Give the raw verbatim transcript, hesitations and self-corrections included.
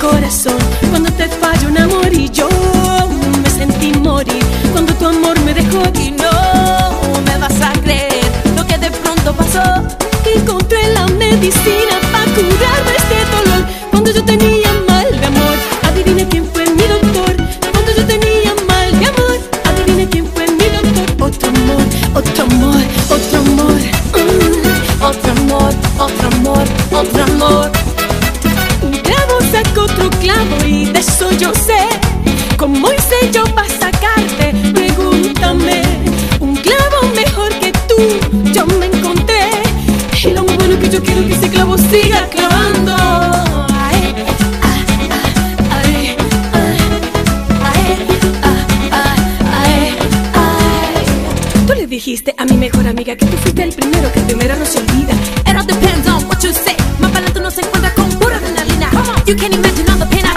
corazón cuando te falló un amor y yo me sentí morir cuando tu amor me dejó. Y no me vas a creer lo que de pronto pasó. Encontré la medicina para curarme este dolor cuando yo tenía mal de amor. Adivina quién fue mi doctor. Cuando yo tenía mal de amor, adivina quién fue mi doctor. Otro amor, otro amor, otro amor, mm. Otro amor, otro amor, otro amor. Un clavo saca otro clavo y de eso yo sé. ¿Cómo hice yo para sacarte? Pregúntame. Un clavo mejor que tú yo me encontré. Y lo bueno que yo quiero que ese clavo siga clavando. Ay, ay, ay, ay, ay, ay, ay. Tú le dijiste a mi mejor amiga que tú fuiste el primero, que el primero no se olvida. It all depends on what you say. Más para tú no se encuentra con pura adrenalina. You can't imagine all the pain